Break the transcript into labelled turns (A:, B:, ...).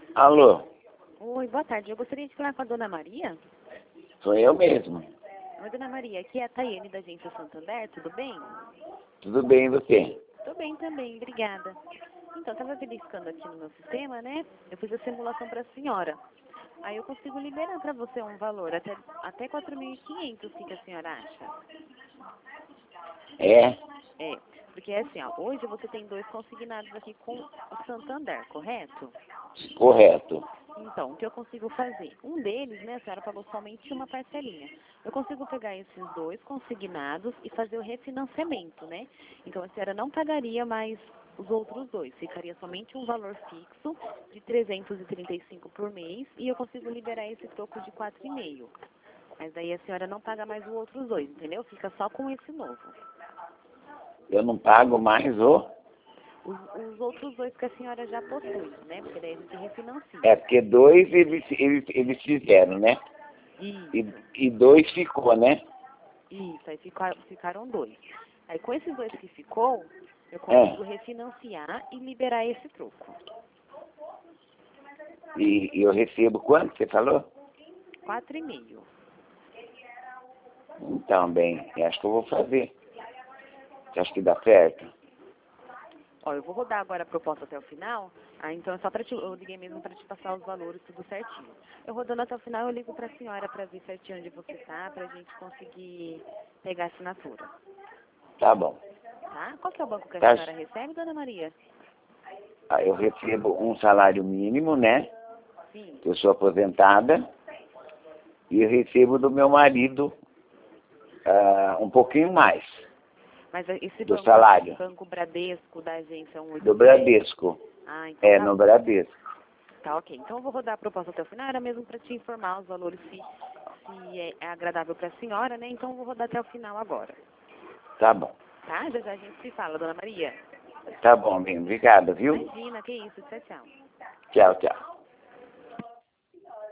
A: Alô,
B: Oi, boa tarde. Eu gostaria de falar com a dona Maria.
A: sou eu mesmo.
B: Oi, dona Maria. Aqui é a Tayane da Agência Santander. Tudo bem?
A: Tudo bem e você?
B: Tô bem também, obrigada. Então, estava verificando aqui no meu sistema, né? Eu fiz a simulação para a senhora. Aí eu consigo liberar para você um valor até 4.500, o que a senhora acha?
A: É,
B: É, porque é assim, ó, hoje você tem 2 consignados aqui com o Santander, correto?
A: correto.
B: Então, o que eu consigo fazer? Um deles, né, a senhora pagou somente uma parcelinha. Eu consigo pegar esses 2 consignados e fazer o refinanciamento, né? Então, a senhora não pagaria mais os outros 2. Ficaria somente um valor fixo de 335 por mês e eu consigo liberar esse troco de 4,5. Mas aí a senhora não paga mais os outros 2, entendeu? Fica só com esse novo.
A: Eu não pago mais o...
B: Os outros 2 que a senhora já possui, né? Porque daí a gente refinancia.
A: É porque dois eles fizeram, né?
B: Isso.
A: E dois ficou, né?
B: Isso, aí ficaram 2. Aí com esses 2 que ficou, eu
A: É.
B: consigo refinanciar e liberar esse troco.
A: E eu recebo quanto, você falou?
B: 4,5.
A: Então, bem, eu acho que eu vou fazer. Você acha que dá certo?
B: Ó, eu vou rodar agora a proposta até o final. Ah, então é só para eu liguei mesmo para te passar os valores tudo certinho. Eu rodando até o final, eu ligo para a senhora para ver certinho onde você tá, para a gente conseguir pegar a assinatura.
A: Tá bom.
B: Tá? Qual que é o banco que a
A: Tá.
B: senhora recebe, dona Maria?
A: Ah, eu recebo um salário mínimo, né?
B: Sim.
A: Eu sou aposentada. E eu recebo do meu marido um pouquinho mais
B: Mas esse
A: do
B: banco,
A: salário.
B: banco Bradesco da agência
A: Do
B: 187?
A: Bradesco.
B: Ah, então
A: É,
B: tá
A: no
B: bom.
A: Bradesco.
B: Tá, ok. Então eu vou rodar a proposta até o final, era mesmo para te informar os valores, se é agradável para a senhora, né? Então eu vou rodar até o final agora.
A: Tá bom.
B: Tá? Já já a gente se fala, dona Maria.
A: Tá bom, bem. Obrigado, viu?
B: Imagina, que isso. Tchau, tchau.
A: Tchau, tchau.